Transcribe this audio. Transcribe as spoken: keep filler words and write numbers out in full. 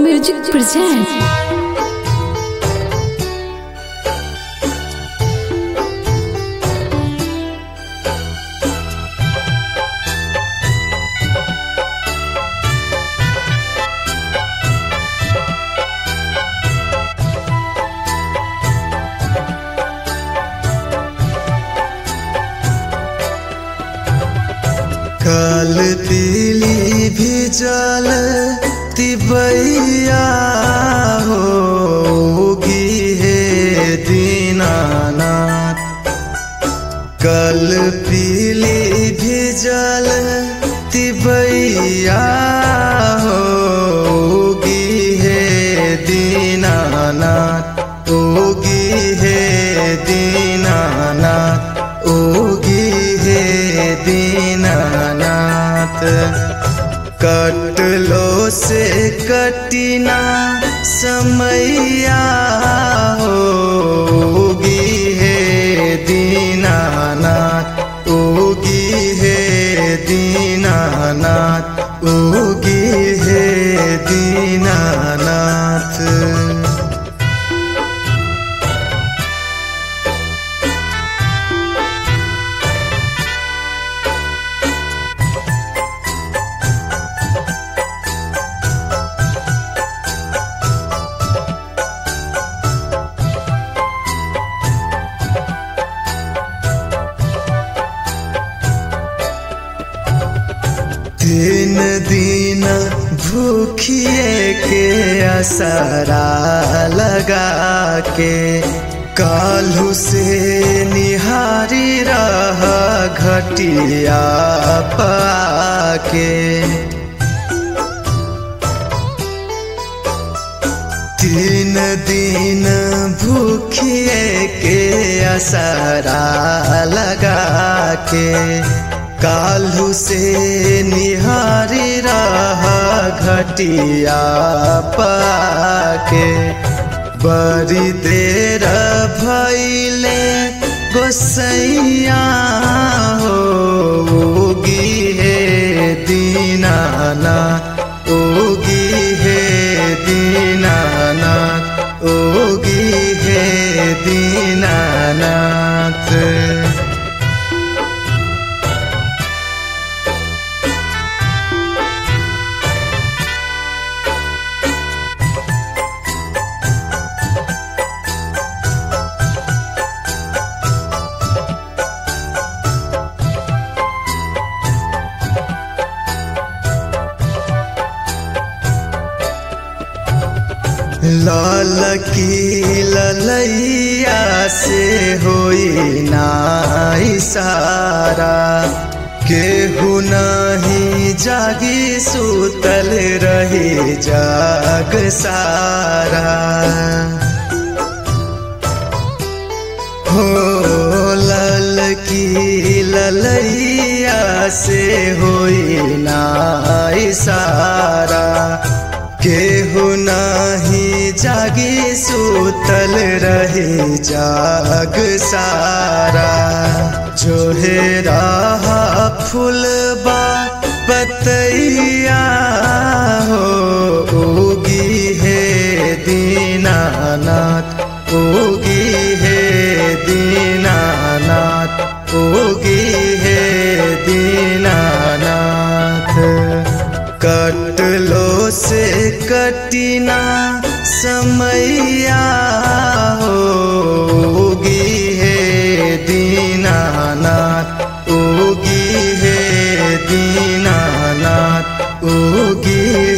Music presents. काल पीली भिजल तिबैया होगी हे दीनानाथ। काल पीली भिजल तिबैया होगी हे दीनानाथ, होगी हे दीनानाथ, होगी हे दीनानाथ। कटलो से कटिना समैया होगी हे दीनानाथ, होगी हे दीनानाथ, होगी हे दीनानाथ। तीन दिन भूखिए के असरा लगा के काल्हू से निहारी रहा घटिया पाके। तीन दिन भूखिए के असरा लगा के काल्हू से निहारी रहा घटिया पाके। बड़ी देर भइले गोसैया होगी हे दीनानाथ, होगी हे दीनानाथ, होगी हे दीनानाथ। लाल की ललैया से होई ना इशारा, केहू नहीं जागी सुतल रही जाग सारा। हो लाल की ललैया से होई ना इशारा, केहू नाही जागी सुतल रहे जाग सारा। जो है रहा फूलबा पतैया होगी हे दीनानाथ, होगी हे दीनानाथ, होगी हे दीनानाथ। कटलो से कटिना समैया होगी हे दीनानाथ, होगी हे दीनानाथ, होगी